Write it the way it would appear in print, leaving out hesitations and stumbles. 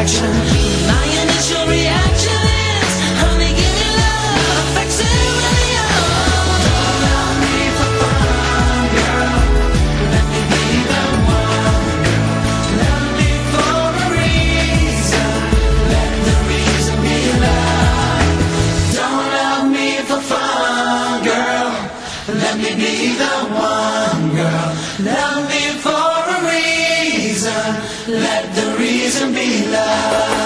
attraction. My initial reaction is, honey, give me love, facsimile. Don't love me for fun, girl. Let me be the one, girl. Love me for a reason. Let the reason be love. Don't love me for fun, girl. Let me be the one, girl. Love me for a reason. Let the reason be love.